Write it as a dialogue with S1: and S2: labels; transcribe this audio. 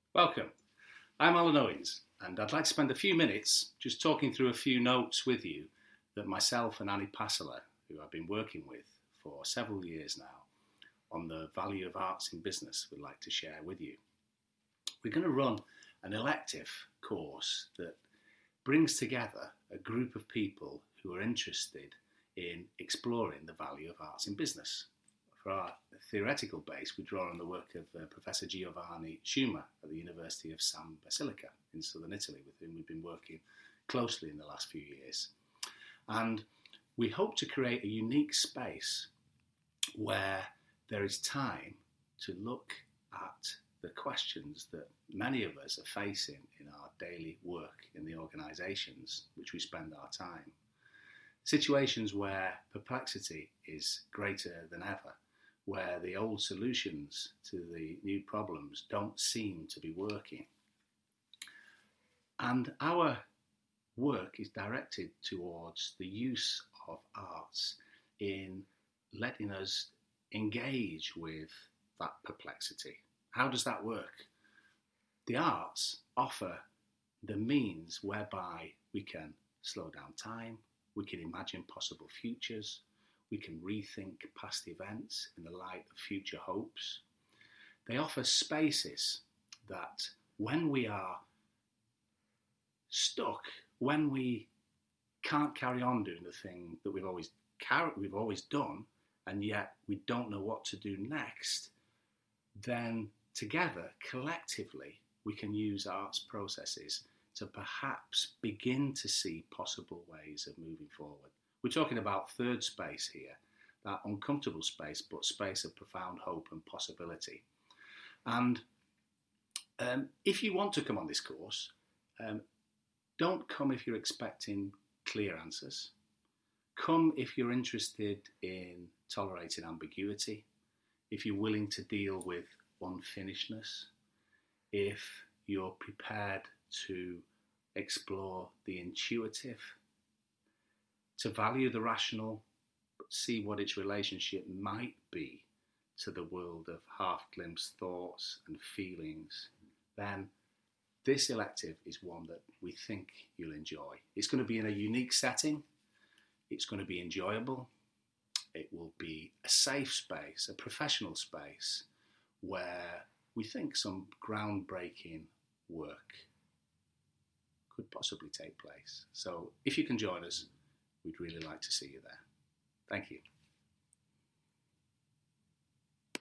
S1: Welcome. I'm Alan Owens, and I'd like to spend a few minutes just talking through a few notes with you that myself and Annie Passala, who I've been working with for several years now, on the value of arts in business, would like to share with you. We're going to run an elective course that brings together a group of people who are interested in exploring the value of arts in business. For our theoretical base, we draw on the work of Professor Giovanni Schumer at the University of San Basilica in southern Italy, with whom we've been working closely in the last few years. And we hope to create a unique space where there is time to look at the questions that many of us are facing in our daily work in the organisations which we spend our time. Situations where perplexity is greater than ever, where the old solutions to the new problems don't seem to be working. And our work is directed towards the use of arts in letting us engage with that perplexity. How does that work? The arts offer the means whereby we can slow down time, we can imagine possible futures, we can rethink past events in the light of future hopes. They offer spaces that when we are stuck, when we can't carry on doing the thing that we've always done, and yet we don't know what to do next, then together, collectively, we can use arts processes to perhaps begin to see possible ways of moving forward. We're talking about third space here, that uncomfortable space, but space of profound hope and possibility. And if you want to come on this course, don't come if you're expecting clear answers. Come if you're interested in tolerating ambiguity, if you're willing to deal with unfinishedness, if you're prepared to explore the intuitive, to value the rational, but see what its relationship might be to the world of half-glimpsed thoughts and feelings, then this elective is one that we think you'll enjoy. It's going to be in a unique setting. It's going to be enjoyable. It will be a safe space, a professional space, where we think some groundbreaking work could possibly take place. So if you can join us, we'd really like to see you there. Thank you.